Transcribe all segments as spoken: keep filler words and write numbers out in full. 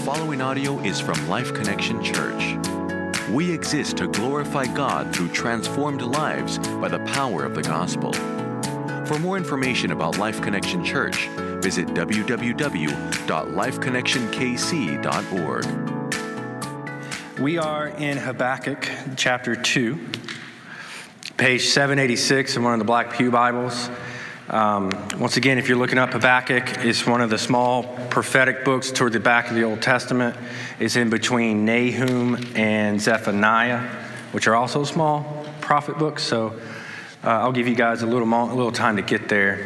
following audio is from Life Connection Church. We exist to glorify God through transformed lives by the power of the gospel. For more information about Life Connection Church, visit w w w dot life connection k c dot org. We are in Habakkuk chapter two, page seven eighty-six in one of the Black Pew Bibles. Um, once again, if you're looking up Habakkuk, it's one of the small prophetic books toward the back of the Old Testament. It's in between Nahum and Zephaniah, which are also small prophet books. So uh, I'll give you guys a little mo- a little time to get there.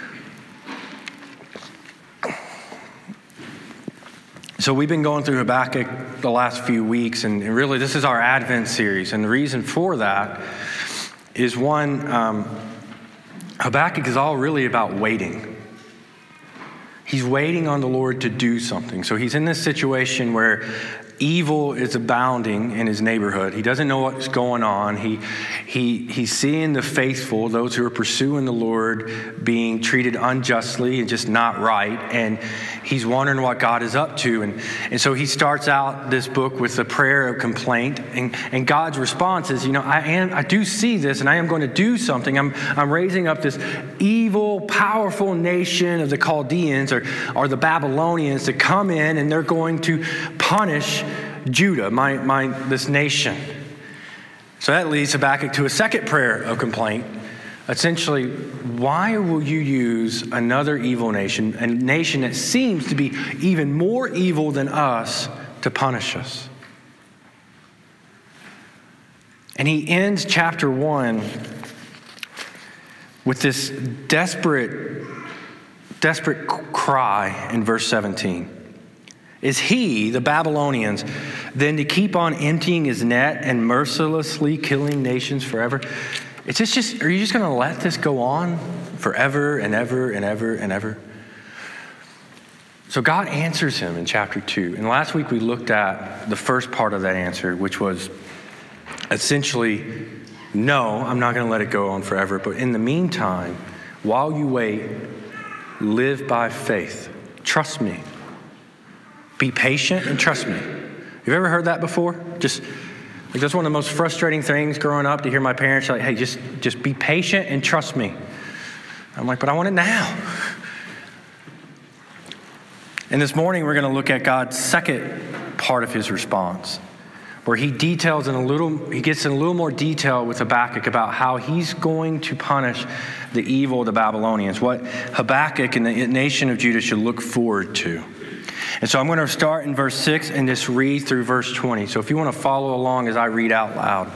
So we've been going through Habakkuk the last few weeks, and really this is our Advent series. And the reason for that is one, um, Habakkuk is all really about waiting. He's waiting on the Lord to do something. So he's in this situation where evil is abounding in his neighborhood. He doesn't know what's going on. He, he, he's seeing the faithful, those who are pursuing the Lord, being treated unjustly and just not right. And he's wondering what God is up to. And, and so he starts out this book with a prayer of complaint. And, and God's response is, you know, I am, I do see this, and I am going to do something. I'm, I'm raising up this evil, powerful nation of the Chaldeans or, or the Babylonians to come in, and they're going to punish Judah, my, my this nation. So that leads Habakkuk to a second prayer of complaint. Essentially, why will you use another evil nation, a nation that seems to be even more evil than us, to punish us? And he ends chapter one with this desperate, desperate cry in verse seventeen. Is he, the Babylonians, then to keep on emptying his net and mercilessly killing nations forever? Is this just, are you just going to let this go on forever and ever and ever and ever? So God answers him in chapter two. And last week we looked at the first part of that answer, which was essentially, no, I'm not going to let it go on forever. But in the meantime, while you wait, live by faith. Trust me. Be patient and trust me. You've ever heard that before? Just like that's one of the most frustrating things growing up, to hear my parents like, hey, just, just be patient and trust me. I'm like, but I want it now. And this morning we're going to look at God's second part of his response, where he details in a little, he gets in a little more detail with Habakkuk about how he's going to punish the evil of the Babylonians, what Habakkuk and the nation of Judah should look forward to. And so I'm going to start in verse six and just read through verse twenty. So if you want to follow along as I read out loud.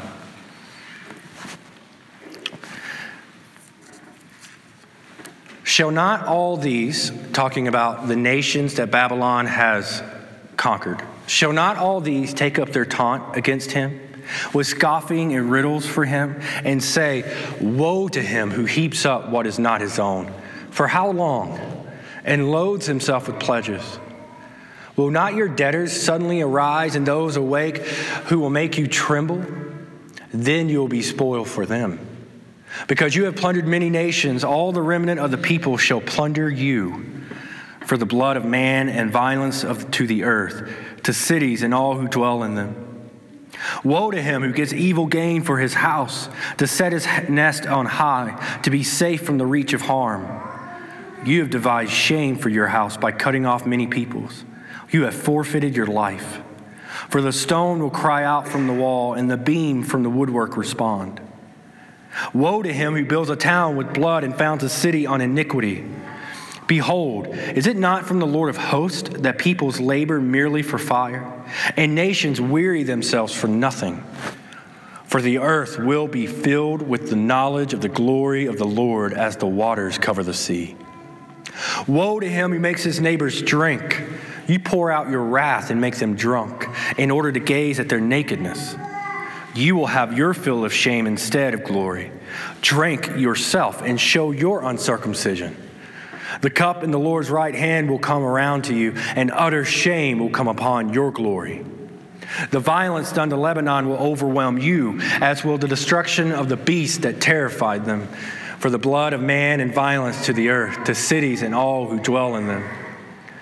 Shall not all these, talking about the nations that Babylon has conquered, shall not all these take up their taunt against him, with scoffing and riddles for him, and say, woe to him who heaps up what is not his own? For how long? And loads himself with pledges. Will not your debtors suddenly arise, and those awake who will make you tremble? Then you will be spoiled for them. Because you have plundered many nations, all the remnant of the people shall plunder you. For the blood of man and violence of, to the earth, to cities and all who dwell in them. Woe to him who gets evil gain for his house, to set his nest on high, to be safe from the reach of harm. You have devised shame for your house by cutting off many peoples. You have forfeited your life. For the stone will cry out from the wall, and the beam from the woodwork respond. Woe to him who builds a town with blood and founds a city on iniquity. Behold, is it not from the Lord of hosts that peoples labor merely for fire, and nations weary themselves for nothing? For the earth will be filled with the knowledge of the glory of the Lord as the waters cover the sea. Woe to him who makes his neighbors drink. You pour out your wrath and make them drunk in order to gaze at their nakedness. You will have your fill of shame instead of glory. Drink yourself and show your uncircumcision. The cup in the Lord's right hand will come around to you, and utter shame will come upon your glory. The violence done to Lebanon will overwhelm you, as will the destruction of the beast that terrified them. For the blood of man and violence to the earth, to cities and all who dwell in them.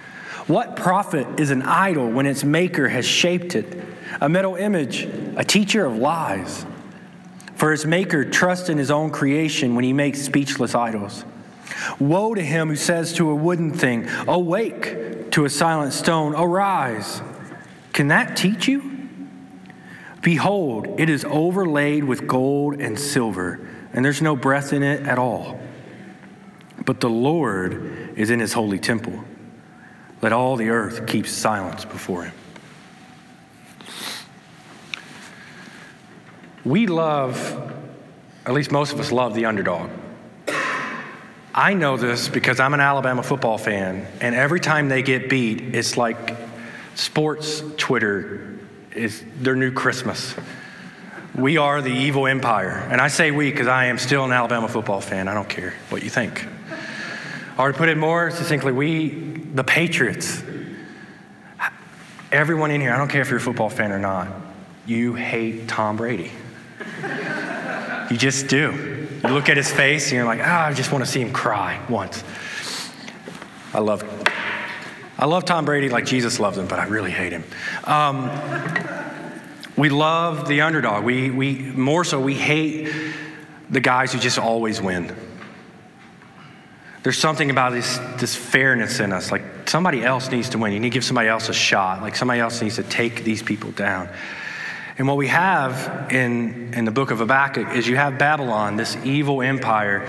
What profit is an idol when its maker has shaped it? A metal image, a teacher of lies. For its maker trusts in his own creation when he makes speechless idols. Woe to him who says to a wooden thing, awake, to a silent stone, arise. Can that teach you? Behold, it is overlaid with gold and silver, and there's no breath in it at all. But the Lord is in his holy temple. Let all the earth keep silence before him. We love, at least most of us love the underdog. I know this because I'm an Alabama football fan, and every time they get beat, it's like sports Twitter is their new Christmas. We are the evil empire. And I say we because I am still an Alabama football fan. I don't care what you think. Or to put it more succinctly, we, the Patriots, everyone in here, I don't care if you're a football fan or not, you hate Tom Brady. You just do. You look at his face and you're like, ah, oh, I just want to see him cry once. I love I love Tom Brady like Jesus loves him, but I really hate him. Um, we love the underdog. We, we more so, we hate the guys who just always win. There's something about this, this fairness in us. Like somebody else needs to win. You need to give somebody else a shot. Like somebody else needs to take these people down. And what we have in, in the book of Habakkuk is you have Babylon, this evil empire.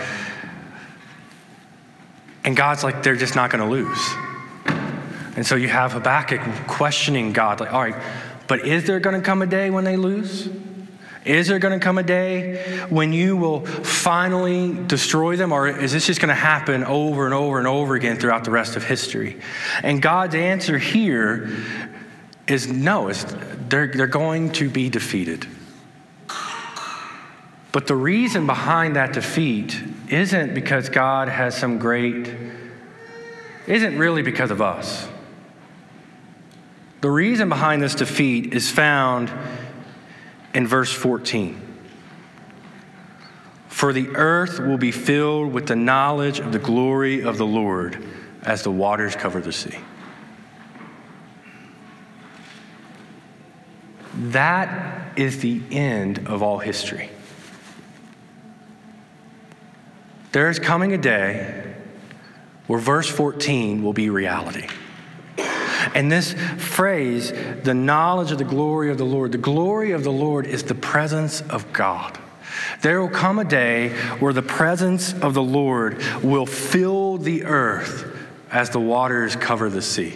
And God's like, they're just not going to lose. And so you have Habakkuk questioning God, like, all right, but is there going to come a day when they lose? Is there going to come a day when you will finally destroy them? Or is this just going to happen over and over and over again throughout the rest of history? And God's answer here is no, it's, they're, they're going to be defeated. But the reason behind that defeat isn't because God has some great, isn't really because of us. The reason behind this defeat is found in verse fourteen. For the earth will be filled with the knowledge of the glory of the Lord as the waters cover the sea. That is the end of all history. There is coming a day where verse fourteen will be reality. And this phrase, the knowledge of the glory of the Lord, the glory of the Lord is the presence of God. There will come a day where the presence of the Lord will fill the earth as the waters cover the sea.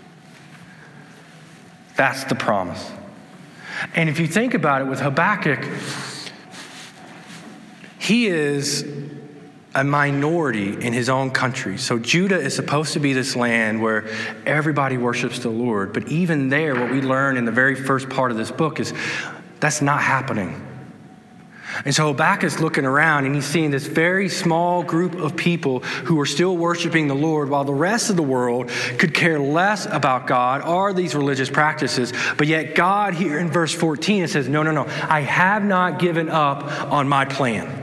That's the promise. And if you think about it with Habakkuk, he is a minority in his own country. So Judah is supposed to be this land where everybody worships the Lord. But even there, what we learn in the very first part of this book is that's not happening. And so Habakkuk's looking around and he's seeing this very small group of people who are still worshiping the Lord while the rest of the world could care less about God or these religious practices. But yet God here in verse fourteen, it says, no, no, no, I have not given up on my plan.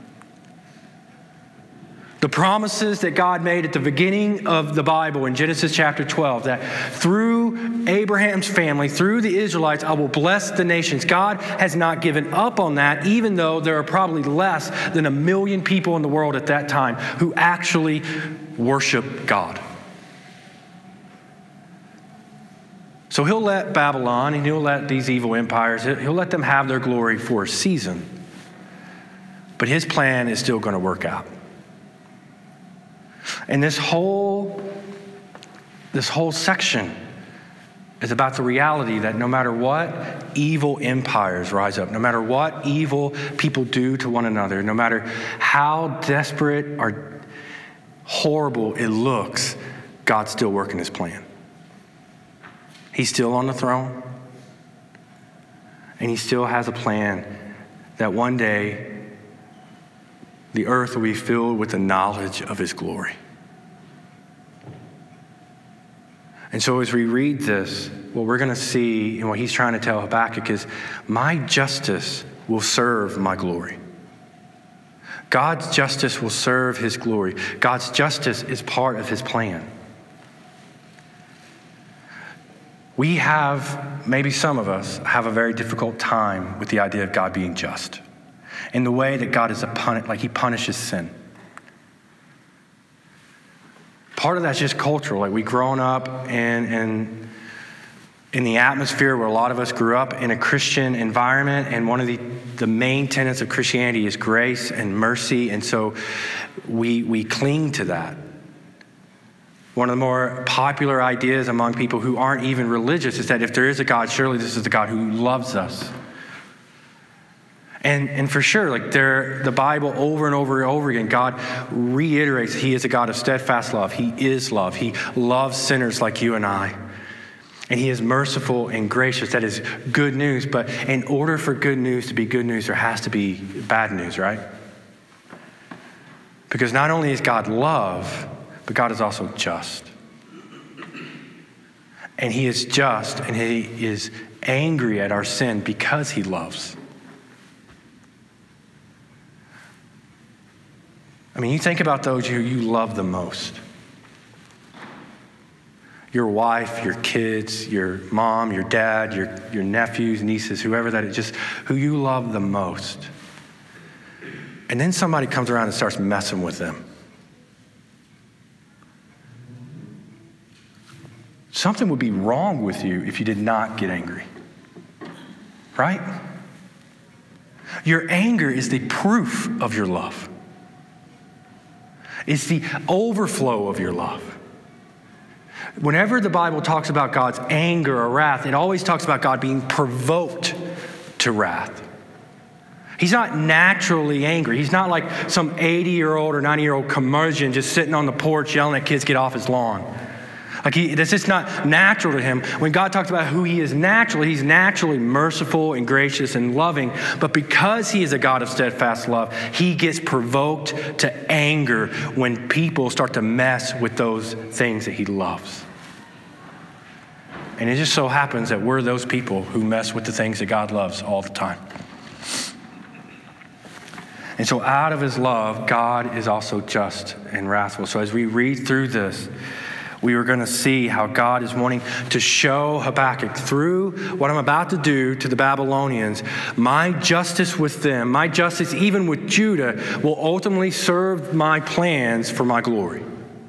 The promises that God made at the beginning of the Bible in Genesis chapter twelve, that through Abraham's family, through the Israelites, I will bless the nations. God has not given up on that, even though there are probably less than a million people in the world at that time who actually worship God. So he'll let Babylon and he'll let these evil empires, he'll let them have their glory for a season. But his plan is still going to work out. And this whole, this whole section is about the reality that no matter what evil empires rise up, no matter what evil people do to one another, no matter how desperate or horrible it looks, God's still working his plan. He's still on the throne. And he still has a plan that one day the earth will be filled with the knowledge of his glory. And so as we read this, what we're going to see and what he's trying to tell Habakkuk is, my justice will serve my glory. God's justice will serve his glory. God's justice is part of his plan. We have, maybe some of us, have a very difficult time with the idea of God being just in the way that God is a pun- like he punishes sin. Part of that's just cultural. Like, we've grown up in, in, in the atmosphere where a lot of us grew up in a Christian environment, and one of the, the main tenets of Christianity is grace and mercy, and so we we cling to that. One of the more popular ideas among people who aren't even religious is that if there is a God, surely this is the God who loves us. And and for sure, like there, the Bible over and over and over again, God reiterates he is a God of steadfast love. He is love. He loves sinners like you and I. And he is merciful and gracious. That is good news. But in order for good news to be good news, there has to be bad news, right? Because not only is God love, but God is also just. And he is just, and he is angry at our sin because he loves. I mean, you think about those who you love the most. Your wife, your kids, your mom, your dad, your, your nephews, nieces, whoever that is, just who you love the most. And then somebody comes around and starts messing with them. Something would be wrong with you if you did not get angry. Right? Your anger is the proof of your love. It's the overflow of your love. Whenever the Bible talks about God's anger or wrath, it always talks about God being provoked to wrath. He's not naturally angry. He's not like some eighty-year-old or ninety-year-old curmudgeon just sitting on the porch yelling at kids, get off his lawn. Like he, this is not natural to him. When God talks about who he is naturally, he's naturally merciful and gracious and loving. But because he is a God of steadfast love, he gets provoked to anger when people start to mess with those things that he loves. And it just so happens that we're those people who mess with the things that God loves all the time. And so out of his love, God is also just and wrathful. So as we read through this, we are going to see how God is wanting to show Habakkuk through what I'm about to do to the Babylonians. My justice with them, my justice even with Judah, will ultimately serve my plans for my glory.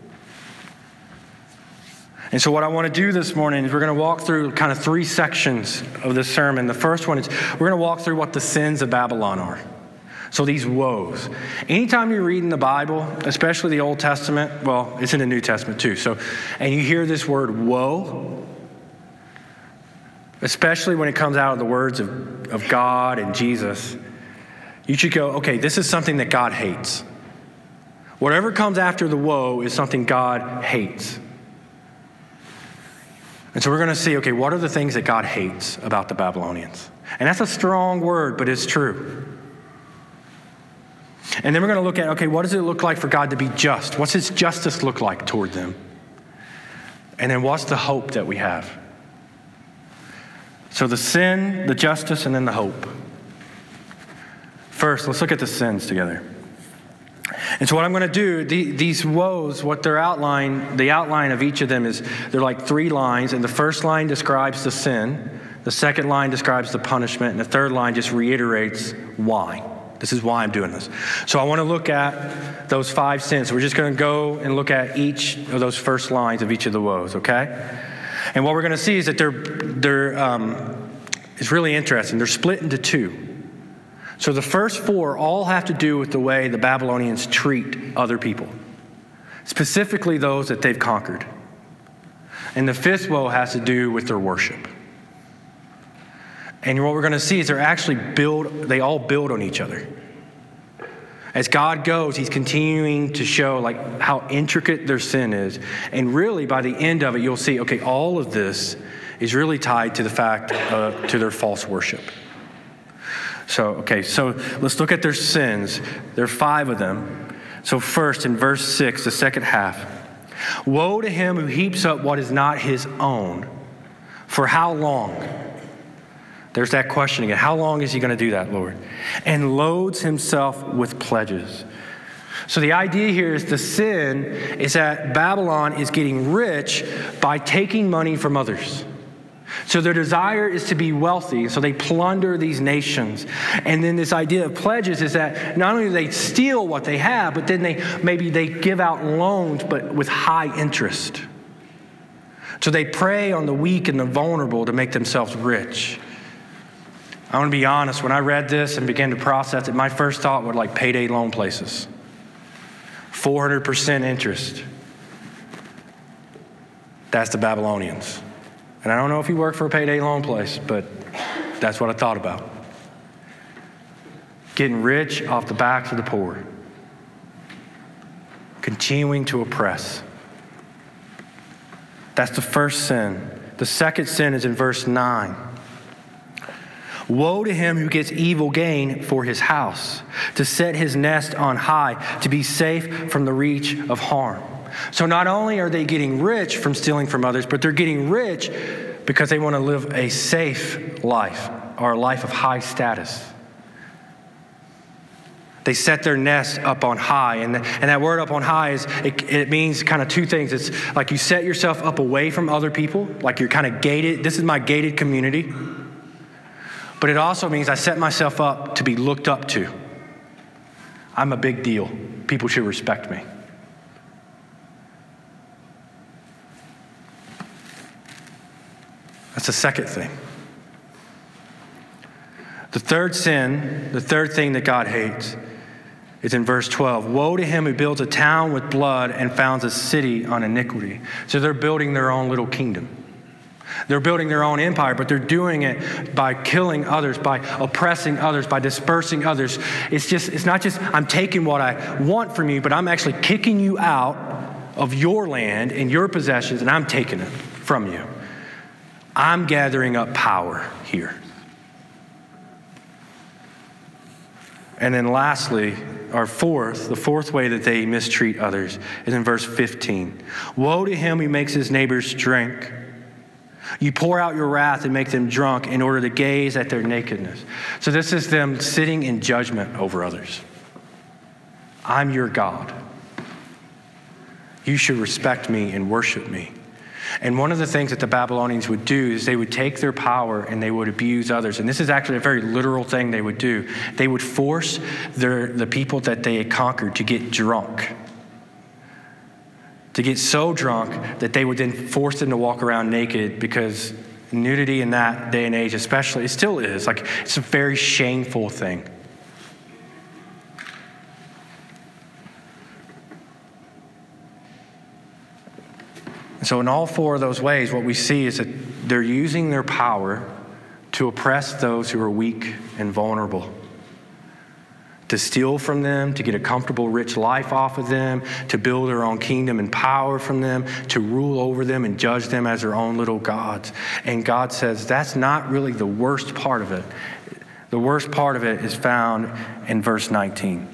And so what I want to do this morning is we're going to walk through kind of three sections of this sermon. The first one is we're going to walk through what the sins of Babylon are. So these woes. Anytime you read in the Bible, especially the Old Testament, well, it's in the New Testament too. So, and you hear this word woe, especially when it comes out of the words of, of God and Jesus, you should go, okay, this is something that God hates. Whatever comes after the woe is something God hates. And so we're going to see, okay, what are the things that God hates about the Babylonians? And that's a strong word, but it's true. And then we're going to look at, okay, what does it look like for God to be just? What's his justice look like toward them? And then what's the hope that we have? So the sin, the justice, and then the hope. First, let's look at the sins together. And so what I'm going to do, the, these woes, what they're outline, the outline of each of them is, they're like three lines. And the first line describes the sin. The second line describes the punishment. And the third line just reiterates why. This is why I'm doing this. So I want to look at those five sins. We're just going to go and look at each of those first lines of each of the woes, okay? And what we're going to see is that they're, they're um, it's really interesting. They're split into two. So the first four all have to do with the way the Babylonians treat other people, specifically those that they've conquered. And the fifth woe has to do with their worship. And what we're going to see is they're actually build, they all build on each other. As God goes, he's continuing to show like how intricate their sin is. And really by the end of it, you'll see, okay, all of this is really tied to the fact of, to their false worship. So, okay, so let's look at their sins. There are five of them. So first in verse six, the second half, woe to him who heaps up what is not his own. For how long? There's that question again. How long is he going to do that, Lord? And loads himself with pledges. So the idea here is the sin is that Babylon is getting rich by taking money from others. So their desire is to be wealthy, so they plunder these nations. And then this idea of pledges is that not only do they steal what they have, but then they maybe they give out loans, but with high interest. So they prey on the weak and the vulnerable to make themselves rich. I want to be honest, when I read this and began to process it, my first thought was like payday loan places. four hundred percent interest. That's the Babylonians. And I don't know if you work for a payday loan place, but that's what I thought about. Getting rich off the backs of the poor. Continuing to oppress. That's the first sin. The second sin is in verse nine. Woe to him who gets evil gain for his house, to set his nest on high, to be safe from the reach of harm. So not only are they getting rich from stealing from others, but they're getting rich because they want to live a safe life, or a life of high status. They set their nest up on high. And, the, and that word up on high, is it, it means kind of two things. It's like you set yourself up away from other people, like you're kind of gated. This is my gated community. But it also means I set myself up to be looked up to. I'm a big deal. People should respect me. That's the second thing. The third sin, the third thing that God hates, is in verse twelve. Woe to him who builds a town with blood and founds a city on iniquity. So they're building their own little kingdom. They're building their own empire, but they're doing it by killing others, by oppressing others, by dispersing others. It's just, it's not just I'm taking what I want from you, but I'm actually kicking you out of your land and your possessions, and I'm taking it from you. I'm gathering up power here. And then lastly, or fourth, the fourth way that they mistreat others is in verse fifteen. Woe to him who makes his neighbors drink. You pour out your wrath and make them drunk in order to gaze at their nakedness. So this is them sitting in judgment over others. I'm your God. You should respect me and worship me. And one of the things that the Babylonians would do is they would take their power and they would abuse others. And this is actually a very literal thing they would do. They would force their, the people that they had conquered to get drunk. To get so drunk that they would then force them to walk around naked, because nudity in that day and age especially, it still is. Like, it's a very shameful thing. So in all four of those ways, what we see is that they're using their power to oppress those who are weak and vulnerable, to steal from them, to get a comfortable, rich life off of them, to build their own kingdom and power from them, to rule over them and judge them as their own little gods. And God says that's not really the worst part of it. The worst part of it is found in verse nineteen.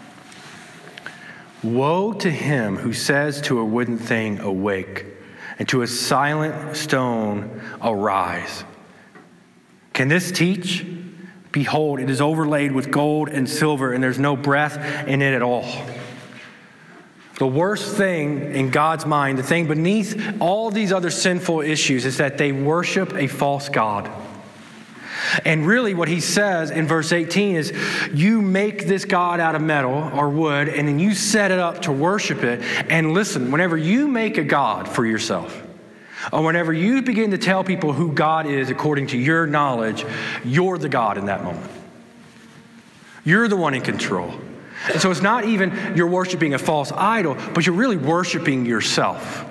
Woe to him who says to a wooden thing, awake, and to a silent stone, arise. Can this teach? Behold, it is overlaid with gold and silver, and there's no breath in it at all. The worst thing in God's mind, the thing beneath all these other sinful issues, is that they worship a false god. And really what he says in verse eighteen is, you make this god out of metal or wood, and then you set it up to worship it. And listen, whenever you make a god for yourself, or whenever you begin to tell people who God is according to your knowledge, you're the God in that moment. You're the one in control. And so it's not even you're worshiping a false idol, but you're really worshiping yourself.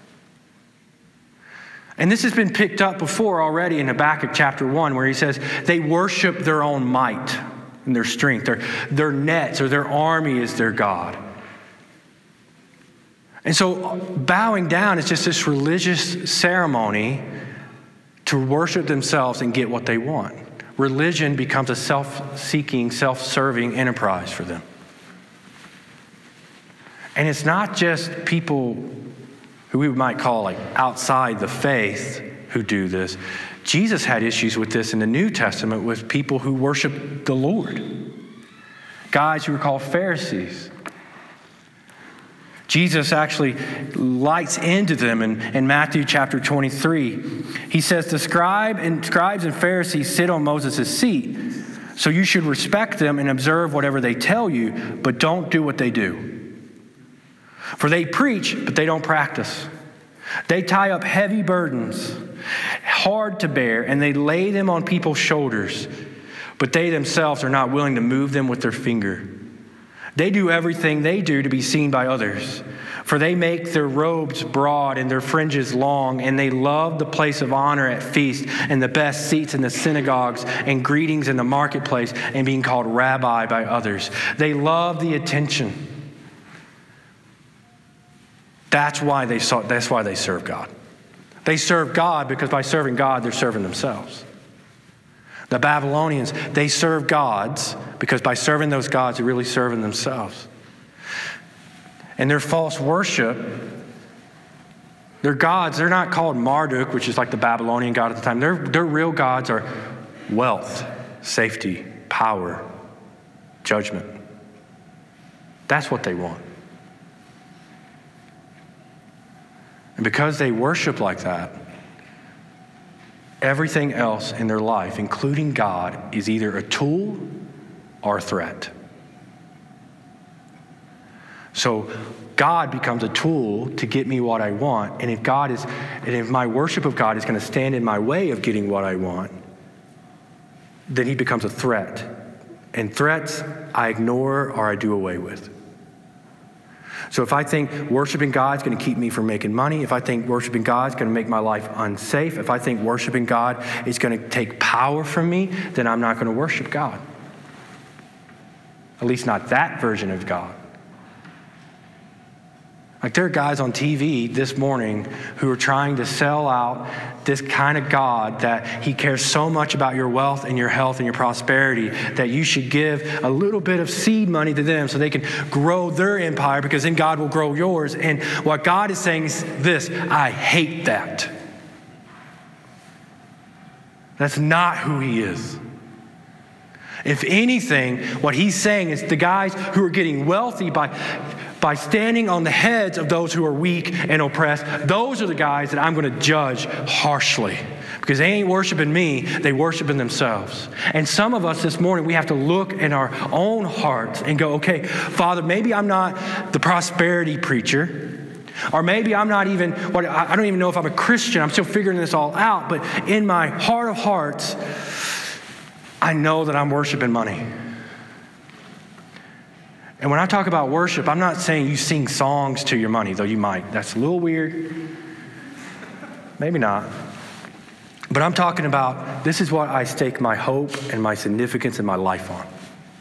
And this has been picked up before already in Habakkuk chapter one, where he says they worship their own might and their strength. Their, their nets or their army is their God. And so bowing down is just this religious ceremony to worship themselves and get what they want. Religion becomes a self-seeking, self-serving enterprise for them. And it's not just people who we might call like outside the faith who do this. Jesus had issues with this in the New Testament with people who worship the Lord. Guys who were called Pharisees. Jesus actually lights into them in, in Matthew chapter twenty-three. He says, the scribe and, scribes and Pharisees sit on Moses' seat, so you should respect them and observe whatever they tell you, but don't do what they do. For they preach, but they don't practice. They tie up heavy burdens, hard to bear, and they lay them on people's shoulders, but they themselves are not willing to move them with their finger. They do everything they do to be seen by others, for they make their robes broad and their fringes long, and they love the place of honor at feasts and the best seats in the synagogues and greetings in the marketplace and being called rabbi by others. They love the attention. That's why they saw, that's why they serve God. They serve God because by serving God, they're serving themselves. The Babylonians, they serve gods because by serving those gods, they're really serving themselves. And their false worship, their gods, they're not called Marduk, which is like the Babylonian god at the time. Their, their real gods are wealth, safety, power, judgment. That's what they want. And because they worship like that, everything else in their life, including God, is either a tool or a threat. So God becomes a tool to get me what I want. And if God is, and if my worship of God is going to stand in my way of getting what I want, then he becomes a threat. And threats I ignore or I do away with. So if I think worshiping God is going to keep me from making money, if I think worshiping God is going to make my life unsafe, if I think worshiping God is going to take power from me, then I'm not going to worship God. At least not that version of God. Like there are guys on T V this morning who are trying to sell out this kind of God that he cares so much about your wealth and your health and your prosperity that you should give a little bit of seed money to them so they can grow their empire because then God will grow yours. And what God is saying is this: I hate that. That's not who he is. If anything, what he's saying is the guys who are getting wealthy by, by standing on the heads of those who are weak and oppressed, those are the guys that I'm going to judge harshly because they ain't worshiping me, they worshiping themselves. And some of us this morning, we have to look in our own hearts and go, okay, Father, maybe I'm not the prosperity preacher, or maybe I'm not even, what I don't even know if I'm a Christian, I'm still figuring this all out, but in my heart of hearts, I know that I'm worshiping money. And when I talk about worship, I'm not saying you sing songs to your money, though you might. That's a little weird. Maybe not. But I'm talking about this is what I stake my hope and my significance in my life on.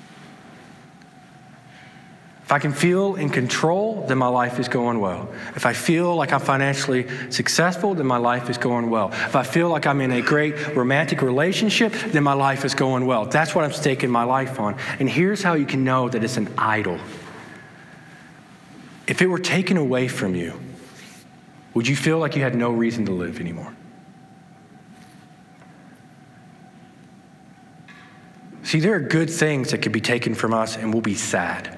If I can feel in control, then my life is going well. If I feel like I'm financially successful, then my life is going well. If I feel like I'm in a great romantic relationship, then my life is going well. That's what I'm staking my life on. And here's how you can know that it's an idol. If it were taken away from you, would you feel like you had no reason to live anymore? See, there are good things that could be taken from us and we'll be sad.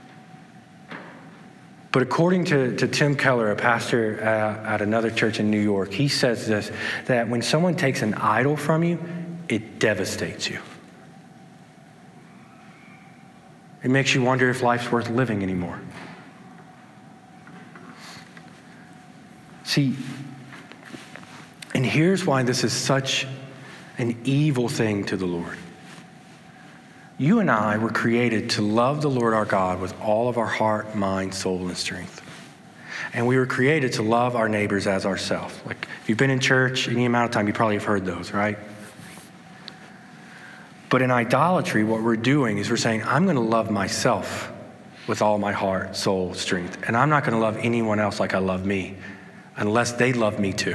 But according to, to Tim Keller, a pastor uh, at another church in New York, he says this, that when someone takes an idol from you, it devastates you. It makes you wonder if life's worth living anymore. See, and here's why this is such an evil thing to the Lord. You and I were created to love the Lord our God with all of our heart, mind, soul, and strength. And we were created to love our neighbors as ourselves. Like, if you've been in church any amount of time, you probably have heard those, right? But in idolatry, what we're doing is we're saying, I'm going to love myself with all my heart, soul, strength. And I'm not going to love anyone else like I love me unless they love me too.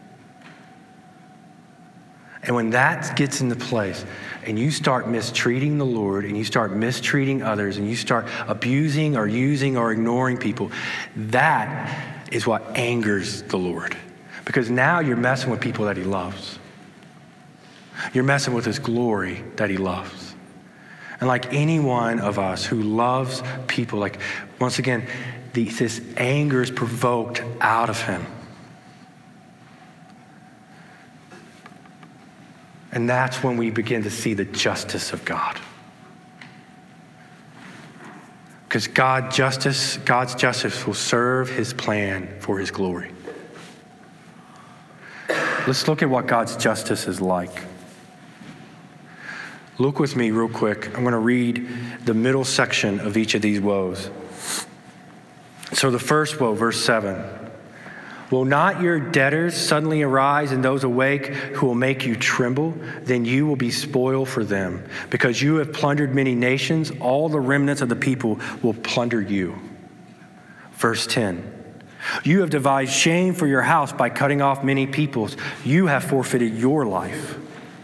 And when that gets into place and you start mistreating the Lord and you start mistreating others and you start abusing or using or ignoring people, that is what angers the Lord. Because now you're messing with people that he loves. You're messing with his glory that he loves. And like any one of us who loves people, like once again, the, this anger is provoked out of him. And that's when we begin to see the justice of God. Because God justice, God's justice will serve his plan for his glory. Let's look at what God's justice is like. Look with me real quick. I'm going to read the middle section of each of these woes. So the first woe, verse seven. Will not your debtors suddenly arise and those awake who will make you tremble? Then you will be spoil for them. Because you have plundered many nations, all the remnants of the people will plunder you. Verse ten. You have devised shame for your house by cutting off many peoples. You have forfeited your life.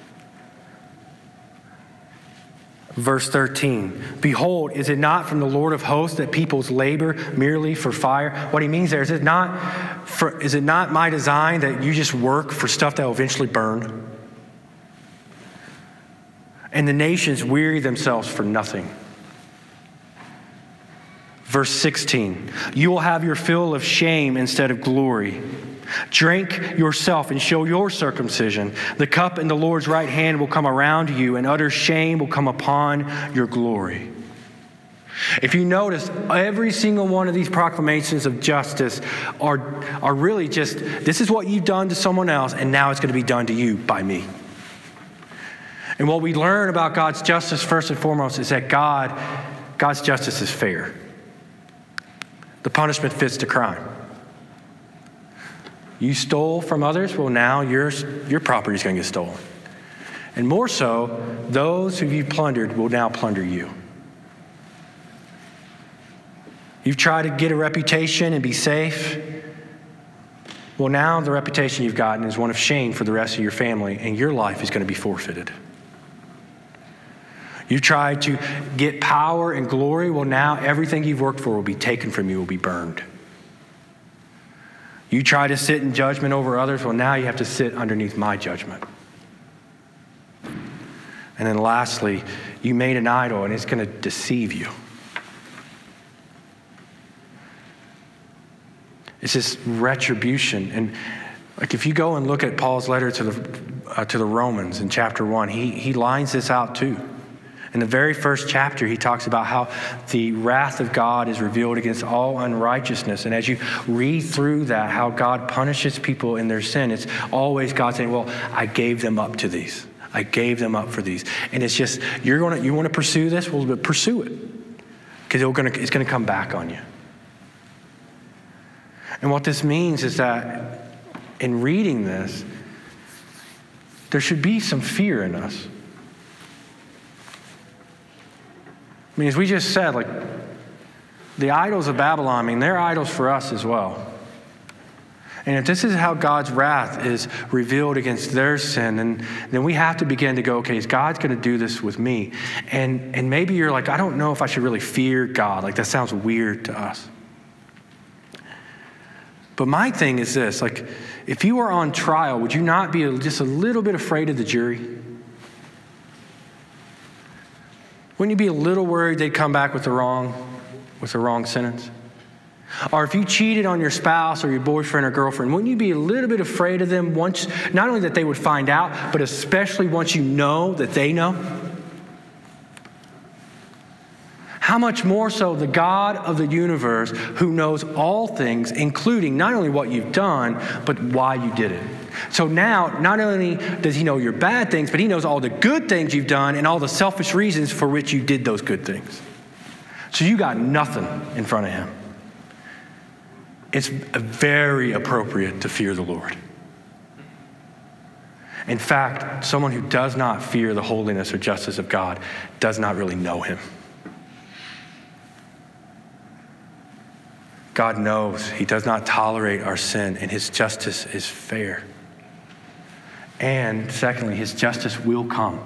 Verse thirteen, behold, is it not from the Lord of hosts that peoples labor merely for fire? What he means there is it not, for, is it not my design that you just work for stuff that will eventually burn? And the nations weary themselves for nothing. Verse sixteen, you will have your fill of shame instead of glory. Drink yourself and show your circumcision. The cup in the Lord's right hand will come around you, and utter shame will come upon your glory. If you notice, every single one of these proclamations of justice are, are really just, this is what you've done to someone else, and now it's going to be done to you by me. And what we learn about God's justice, first and foremost, is that God, God's justice is fair. The punishment fits the crime. You stole from others, well, now yours, your property is going to get stolen. And more so, those who you've plundered will now plunder you. You've tried to get a reputation and be safe. Well, now the reputation you've gotten is one of shame for the rest of your family, and your life is going to be forfeited. You tried to get power and glory. Well, now everything you've worked for will be taken from you, will be burned. You try to sit in judgment over others. Well, now you have to sit underneath my judgment. And then lastly, you made an idol, and it's going to deceive you. It's this retribution. And like if you go and look at Paul's letter to the uh, to the Romans in chapter one, he he lines this out too. In the very first chapter, he talks about how the wrath of God is revealed against all unrighteousness. And as you read through that, how God punishes people in their sin, it's always God saying, well, I gave them up to these. I gave them up for these. And it's just, you're going to, you want to pursue this? Well, pursue it. Because it's going to come back on you. And what this means is that in reading this, there should be some fear in us. I mean, as we just said, like, the idols of Babylon, I mean, they're idols for us as well. And if this is how God's wrath is revealed against their sin, then, then we have to begin to go, okay, is God going to do this with me? And, and maybe you're like, I don't know if I should really fear God. Like, that sounds weird to us. But my thing is this, like, if you were on trial, would you not be just a little bit afraid of the jury? Wouldn't you be a little worried they'd come back with the wrong, with the wrong sentence? Or if you cheated on your spouse or your boyfriend or girlfriend, wouldn't you be a little bit afraid of them once, not only that they would find out, but especially once you know that they know? How much more so the God of the universe who knows all things, including not only what you've done, but why you did it. So now, not only does he know your bad things, but he knows all the good things you've done and all the selfish reasons for which you did those good things. So you got nothing in front of him. It's very appropriate to fear the Lord. In fact, someone who does not fear the holiness or justice of God does not really know him. God knows he does not tolerate our sin, and his justice is fair. And secondly, his justice will come.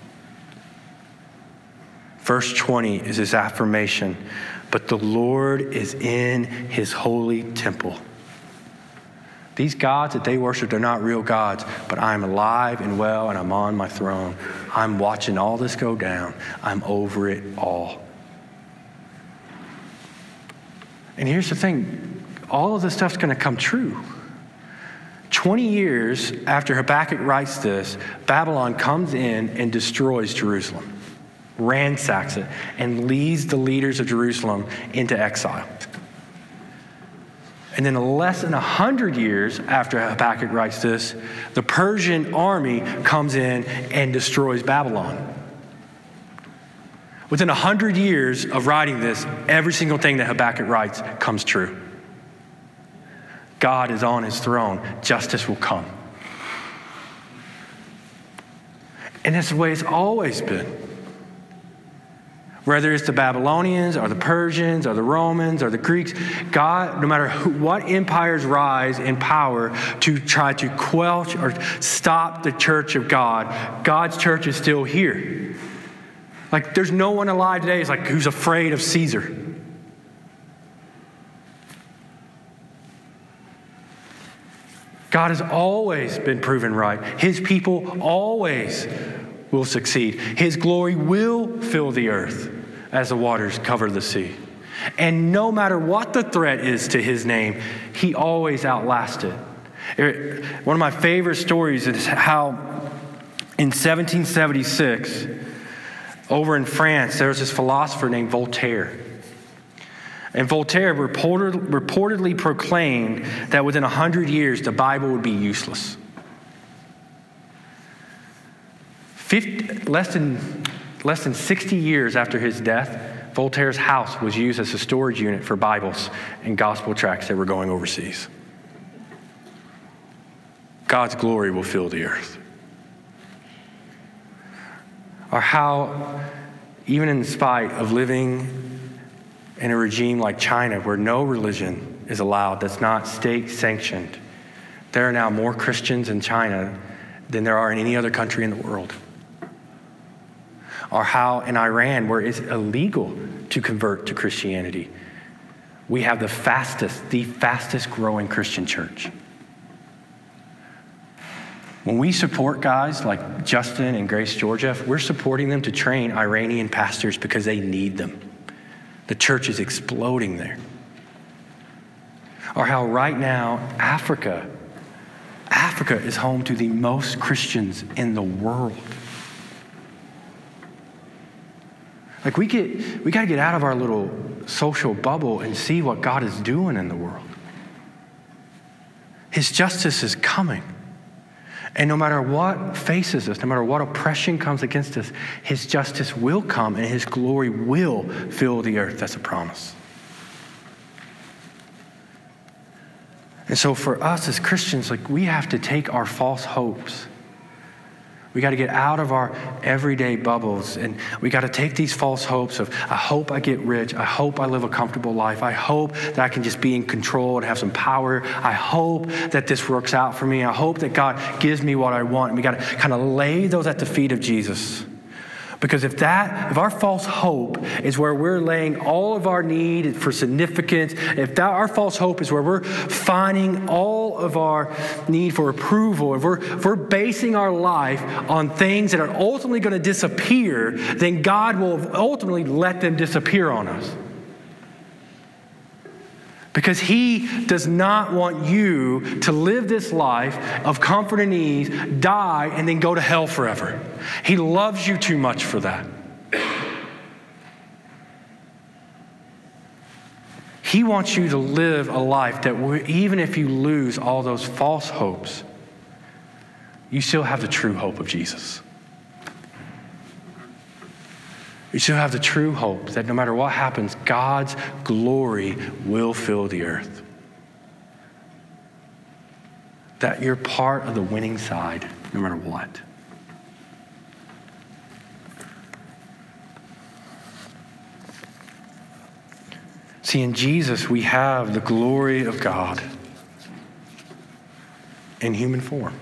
Verse twenty is his affirmation, but the Lord is in his holy temple. These gods that they worship, they're not real gods, but I'm alive and well, and I'm on my throne. I'm watching all this go down. I'm over it all. And here's the thing, all of this stuff's going to come true. twenty years after Habakkuk writes this, Babylon comes in and destroys Jerusalem, ransacks it, and leads the leaders of Jerusalem into exile. And then less than one hundred years after Habakkuk writes this, the Persian army comes in and destroys Babylon. Within one hundred years of writing this, every single thing that Habakkuk writes comes true. God is on his throne. Justice will come. And that's the way it's always been. Whether it's the Babylonians or the Persians or the Romans or the Greeks, God, no matter who, what empires rise in power to try to quell or stop the church of God, God's church is still here. Like, there's no one alive today who's like who's afraid of Caesar. God has always been proven right. His people always will succeed. His glory will fill the earth as the waters cover the sea. And no matter what the threat is to his name, he always outlasted. One of my favorite stories is how in seventeen seventy-six, over in France, there was this philosopher named Voltaire. And Voltaire reported, reportedly proclaimed that within one hundred years, the Bible would be useless. fifty, less than, less than sixty years after his death, Voltaire's house was used as a storage unit for Bibles and gospel tracts that were going overseas. God's glory will fill the earth. Or how, even in spite of living in a regime like China where no religion is allowed, that's not state sanctioned, there are now more Christians in China than there are in any other country in the world. Or how in Iran, where it's illegal to convert to Christianity, we have the fastest, the fastest growing Christian church. When we support guys like Justin and Grace Georgiev, we're supporting them to train Iranian pastors because they need them. The church is exploding there. Or how right now, Africa, Africa is home to the most Christians in the world. Like we get, we got to get out of our little social bubble and see what God is doing in the world. His justice is coming. And no matter what faces us, no matter what oppression comes against us, his justice will come and his glory will fill the earth. That's a promise. And so for us as Christians, like we have to take our false hopes. We got to get out of our everyday bubbles, and we got to take these false hopes of, I hope I get rich. I hope I live a comfortable life. I hope that I can just be in control and have some power. I hope that this works out for me. I hope that God gives me what I want. And we got to kind of lay those at the feet of Jesus. Because if that, if our false hope is where we're laying all of our need for significance, if that our false hope is where we're finding all of our need for approval, if we're, if we're basing our life on things that are ultimately going to disappear, then God will ultimately let them disappear on us. Because he does not want you to live this life of comfort and ease, die, and then go to hell forever. He loves you too much for that. He wants you to live a life that even if you lose all those false hopes, you still have the true hope of Jesus. You still have the true hope that no matter what happens, God's glory will fill the earth. That you're part of the winning side, no matter what. See, in Jesus, we have the glory of God in human form.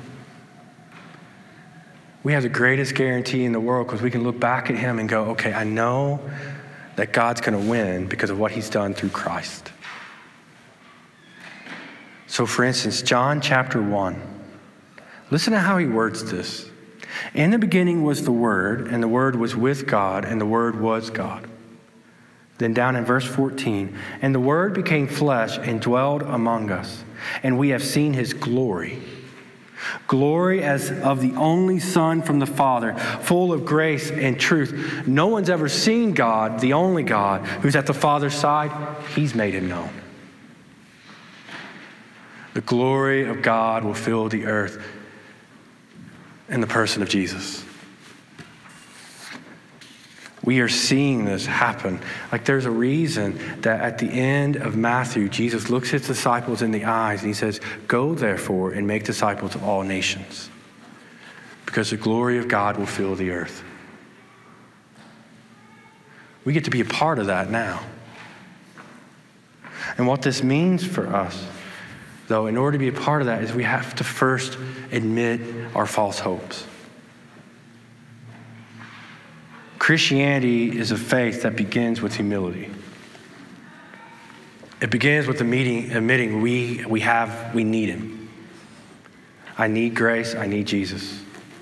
We have the greatest guarantee in the world because we can look back at him and go, okay, I know that God's going to win because of what he's done through Christ. So for instance, John chapter one, listen to how he words this. In the beginning was the Word, and the Word was with God, and the Word was God. Then down in verse fourteen, and the Word became flesh and dwelled among us, and we have seen his glory. Glory as of the only Son from the Father, full of grace and truth. No one's ever seen God, the only God, who's at the Father's side. He's made him known. The glory of God will fill the earth in the person of Jesus. We are seeing this happen. Like there's a reason that at the end of Matthew, Jesus looks his disciples in the eyes and he says, go therefore and make disciples of all nations, because the glory of God will fill the earth. We get to be a part of that now. And what this means for us, though, in order to be a part of that, is we have to first admit our false hopes. Christianity is a faith that begins with humility. It begins with admitting, admitting we, we have, we need him. I need grace, I need Jesus.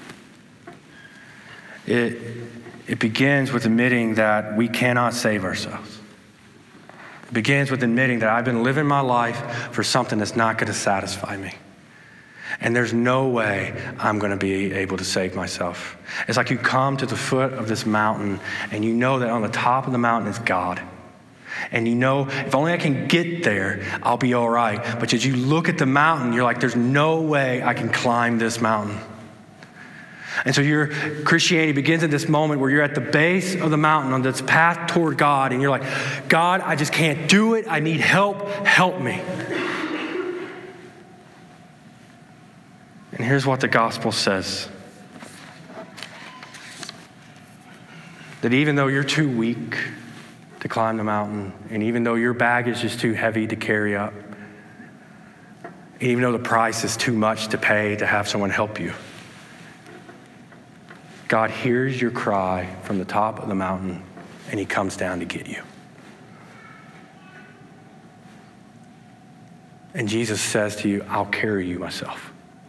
It, it begins with admitting that we cannot save ourselves. It begins with admitting that I've been living my life for something that's not going to satisfy me. And there's no way I'm going to be able to save myself. It's like you come to the foot of this mountain and you know that on the top of the mountain is God. And you know, if only I can get there, I'll be all right. But as you look at the mountain, you're like, there's no way I can climb this mountain. And so your Christianity begins at this moment where you're at the base of the mountain on this path toward God. And you're like, God, I just can't do it. I need help. Help me. And here's what the gospel says. That even though you're too weak to climb the mountain, and even though your baggage is too heavy to carry up, and even though the price is too much to pay to have someone help you, God hears your cry from the top of the mountain, and he comes down to get you. And Jesus says to you, I'll carry you myself.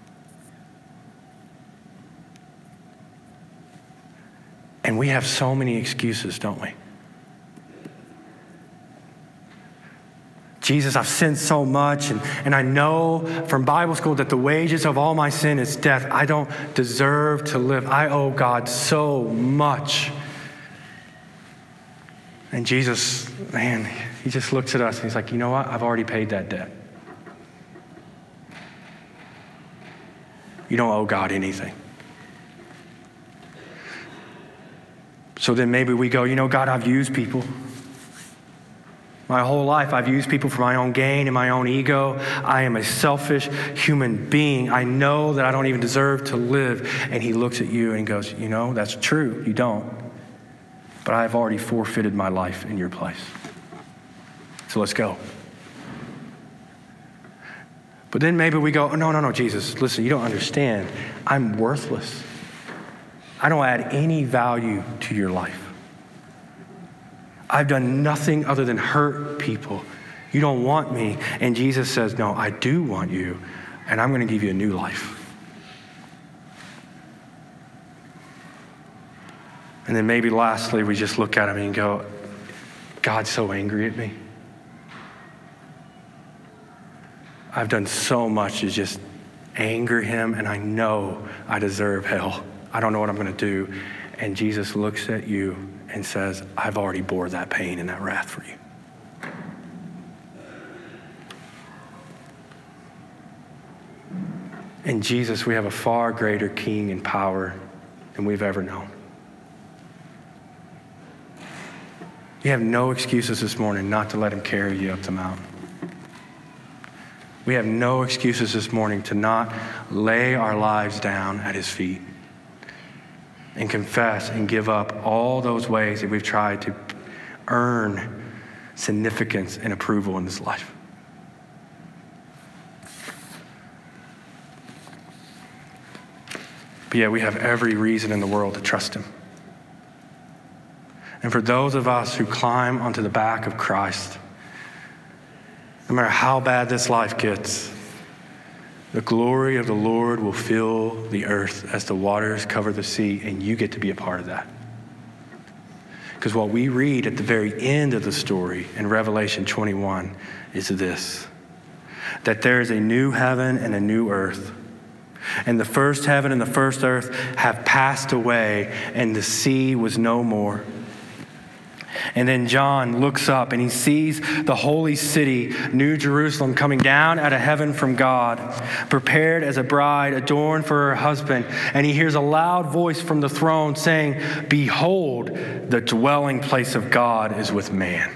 And we have so many excuses, don't we? Jesus, I've sinned so much, and, and I know from Bible school that the wages of all my sin is death. I don't deserve to live. I owe God so much. And Jesus, man, he just looks at us and he's like, you know what? I've already paid that debt. You don't owe God anything. So then maybe we go, you know, God, I've used people. My whole life, I've used people for my own gain and my own ego. I am a selfish human being. I know that I don't even deserve to live. And he looks at you and goes, you know, that's true. You don't. But I've already forfeited my life in your place. So let's go. But then maybe we go, oh, no, no, no, Jesus, listen, you don't understand. I'm worthless. I don't add any value to your life. I've done nothing other than hurt people. You don't want me. And Jesus says, no, I do want you, and I'm going to give you a new life. And then maybe lastly, we just look at him and go, God's so angry at me. I've done so much to just anger him, and I know I deserve hell. I don't know what I'm going to do. And Jesus looks at you and says, I've already bore that pain and that wrath for you. In Jesus, we have a far greater king and power than we've ever known. You have no excuses this morning not to let him carry you up the mountain. We have no excuses this morning to not lay our lives down at his feet and confess and give up all those ways that we've tried to earn significance and approval in this life. But yet we have every reason in the world to trust him. And for those of us who climb onto the back of Christ, no matter how bad this life gets, the glory of the Lord will fill the earth as the waters cover the sea, and you get to be a part of that. Because what we read at the very end of the story in Revelation twenty-one is this, that there is a new heaven and a new earth. And the first heaven and the first earth have passed away, and the sea was no more. And then John looks up and he sees the holy city, New Jerusalem, coming down out of heaven from God, prepared as a bride adorned for her husband. And he hears a loud voice from the throne saying, "Behold, the dwelling place of God is with man.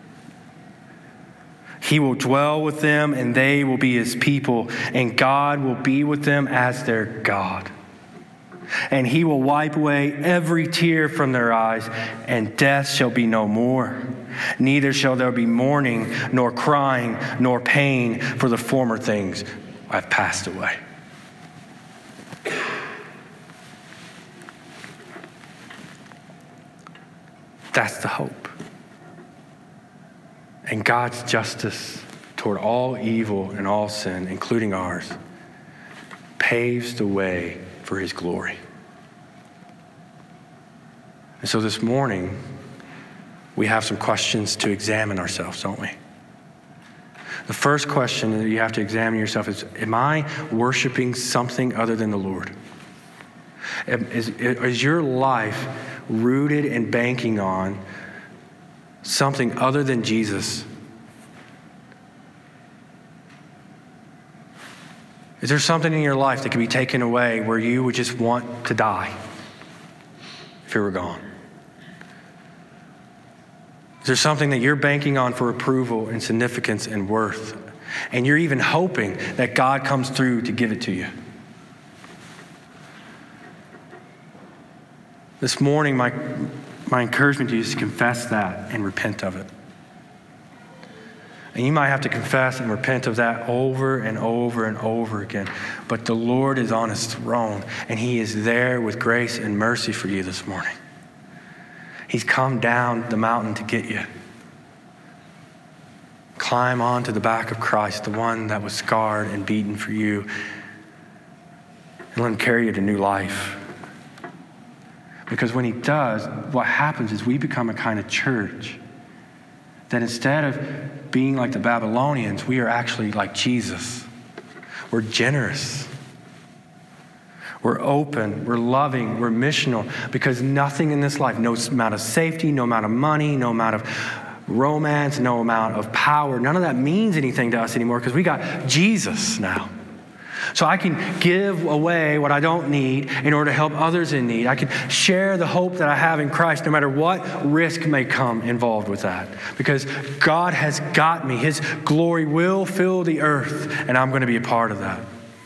He will dwell with them, and they will be his people, and God will be with them as their God. And he will wipe away every tear from their eyes, and death shall be no more. Neither shall there be mourning, nor crying, nor pain, for the former things have passed away." That's the hope. And God's justice toward all evil and all sin, including ours, paves the way for his glory. And so this morning, we have some questions to examine ourselves, don't we? The first question that you have to examine yourself is, am I worshiping something other than the Lord? Is, is your life rooted and banking on something other than Jesus? Is there something in your life that could be taken away where you would just want to die if it were gone? Is there something that you're banking on for approval and significance and worth, and you're even hoping that God comes through to give it to you? This morning, my My encouragement to you is to confess that and repent of it. And you might have to confess and repent of that over and over and over again. But the Lord is on his throne, and he is there with grace and mercy for you this morning. He's come down the mountain to get you. Climb onto the back of Christ, the one that was scarred and beaten for you, and let him carry you to new life. Because when he does, what happens is we become a kind of church that instead of being like the Babylonians, we are actually like Jesus. We're generous. We're open. We're loving. We're missional. Because nothing in this life, no amount of safety, no amount of money, no amount of romance, no amount of power, none of that means anything to us anymore because we got Jesus now. So I can give away what I don't need in order to help others in need. I can share the hope that I have in Christ no matter what risk may come involved with that. Because God has got me. His glory will fill the earth, and I'm going to be a part of that.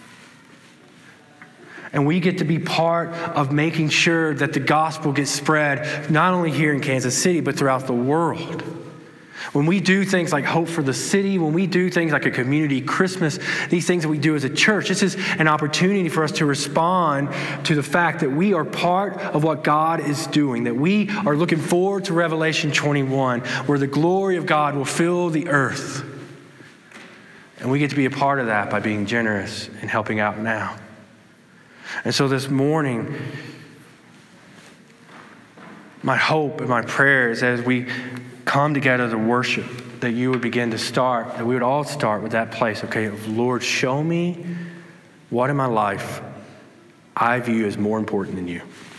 And we get to be part of making sure that the gospel gets spread not only here in Kansas City, but throughout the world. When we do things like Hope for the City, when we do things like a community Christmas, these things that we do as a church, this is an opportunity for us to respond to the fact that we are part of what God is doing, that we are looking forward to Revelation twenty-one, where the glory of God will fill the earth. And we get to be a part of that by being generous and helping out now. And so this morning, my hope and my prayer is as we come together to worship, that you would begin to start, that we would all start with that place, okay, of Lord, show me what in my life I view as more important than you.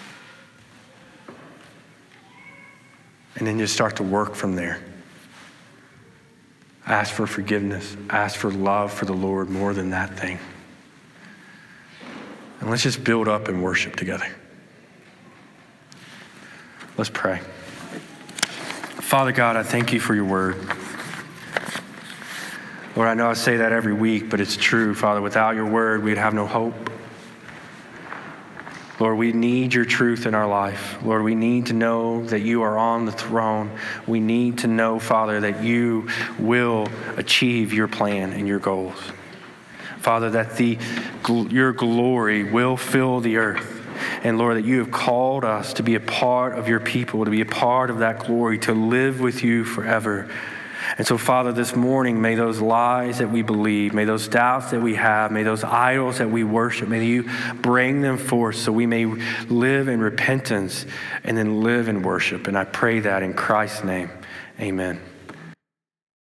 And then just start to work from there. Ask for forgiveness. Ask for love for the Lord more than that thing. And let's just build up and worship together. Let's pray. Father God, I thank you for your word. Lord, I know I say that every week, but it's true, Father. Without your word, we'd have no hope. Lord, we need your truth in our life. Lord, we need to know that you are on the throne. We need to know, Father, that you will achieve your plan and your goals. Father, that the your glory will fill the earth. And Lord, that you have called us to be a part of your people, to be a part of that glory, to live with you forever. And so, Father, this morning, may those lies that we believe, may those doubts that we have, may those idols that we worship, may you bring them forth so we may live in repentance and then live in worship. And I pray that in Christ's name, amen.